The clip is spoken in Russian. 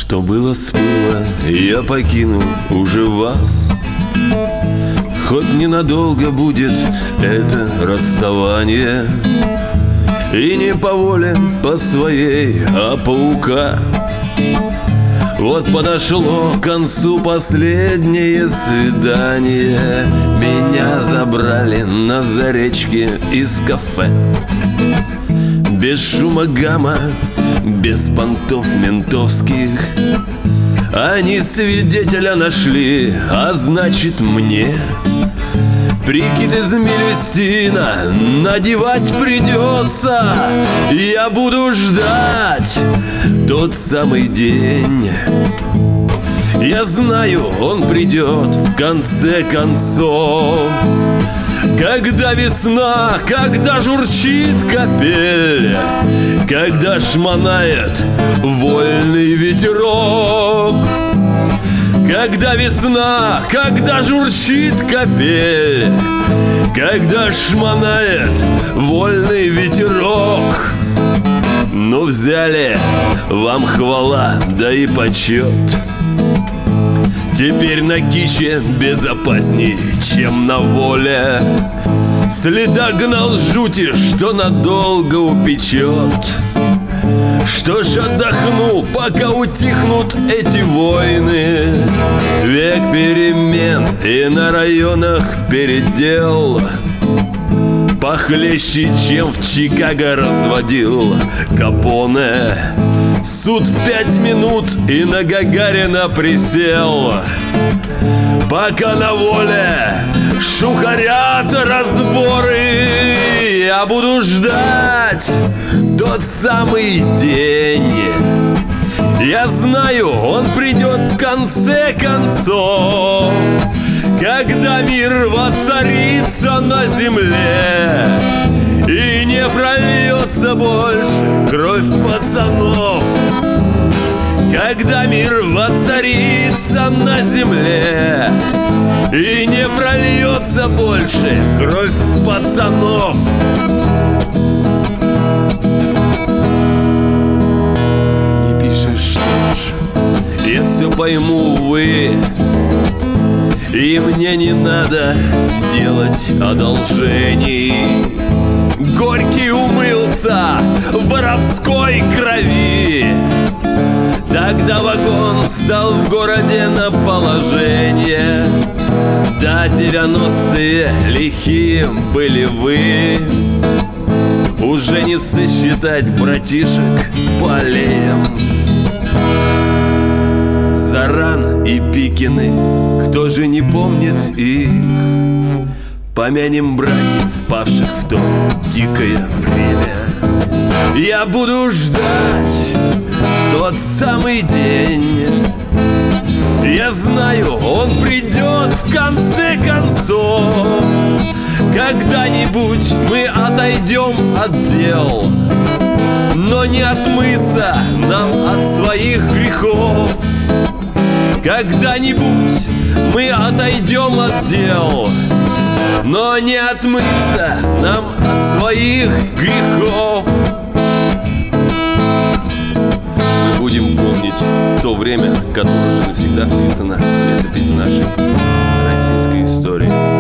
Что было, сплыло, я покину уже вас. Хоть ненадолго будет это расставание, и не по воле по своей, а по УК. Вот подошло к концу последнее свидание. Меня забрали на заречке из кафе. Без шума гамма, без понтов ментовских. Они свидетеля нашли, а значит мне прикид из мелюзина надевать придется. Я буду ждать тот самый день. Я знаю, он придет в конце концов. Когда весна, когда журчит капель, когда шмонает вольный ветерок. Когда весна, когда журчит капель, когда шмонает вольный ветерок. Ну взяли, вам хвала, да и почет. Теперь на киче безопасней, чем на воле. Следа гнал жути, что надолго упечет. Что ж, отдохну, пока утихнут эти войны. Век перемен и на районах передел похлеще, чем в Чикаго разводил Капоне. Суд в 5 минут и на Гагарина присел. Пока на воле шухарят разборы, я буду ждать тот самый день. Я знаю, он придет в конце концов, когда мир воцарится на земле и не прольется больше кровь пацанов. Когда мир воцарится на земле и не прольется больше кровь пацанов. Не пишешь, что ж, я все пойму, увы. И мне не надо делать одолжений. Горький умылся в воровской крови. Тогда вагон стал в городе на положение. Да, 90-е лихие были вы. Уже не сосчитать братишек полем. Заран и Пикины, кто же не помнит их? Помянем братьев, павших в то дикое время. Я буду ждать тот самый день. Я знаю, он придет в конце концов. Когда-нибудь мы отойдем от дел, но не отмыться нам от своих грехов. Когда-нибудь мы отойдем от дел, но не отмыться нам от своих грехов. Мы будем помнить то время, которое уже навсегда вписано в летопись нашей российской истории.